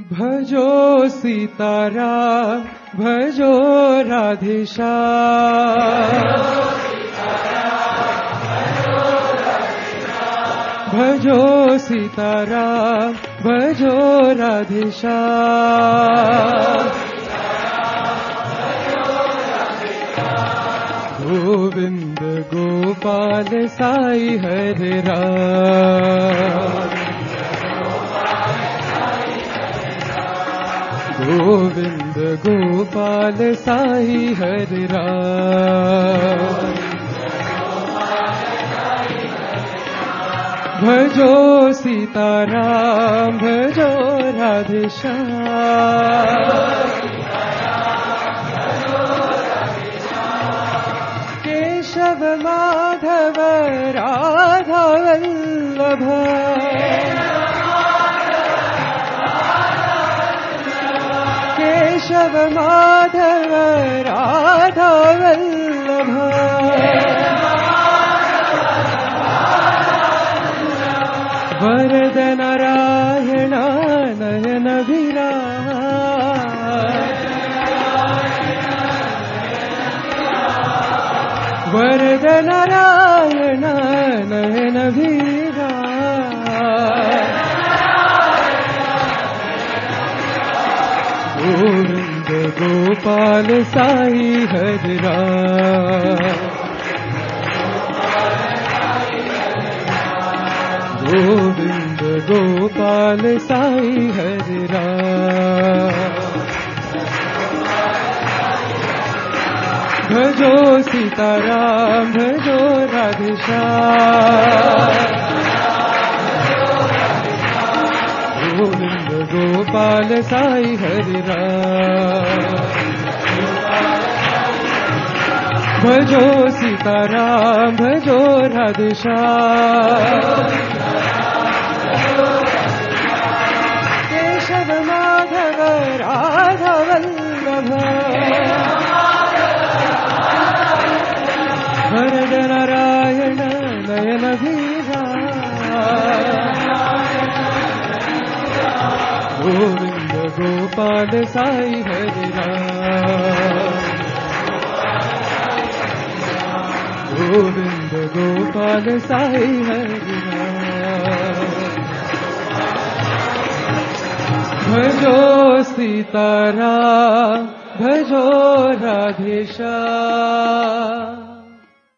भजो सीताराम भजो राधेश्याम, भजो सीताराम भजो राधेश्याम, गोविंद गोपाल साई हरे राम, गोविंद गोपाल साई हरे राम, भजो सीताराम भजो राधेश्याम, केशव माधव राधा वल्लभ, केशव माधव राधा वल्लभ, वरद नारायण नयन विराज, वरद नारायण नयन विराज, गोविंद गोपाल साई हरि राम, गोविंद गोपाल साई हरि राम, भजो सीताराम भजो राधेश्याम, गोविंद गोपाल साई हरि राम, भजो सीताराम भजो राधेश्याम, केशव माधव राधा वल्लभ, वरद नारायण नयन विराज, गोविंद गोपाल साई हरि राम, गोविंद गोपाल साई हरि राम, भजो सीताराम भजो राधेश्याम।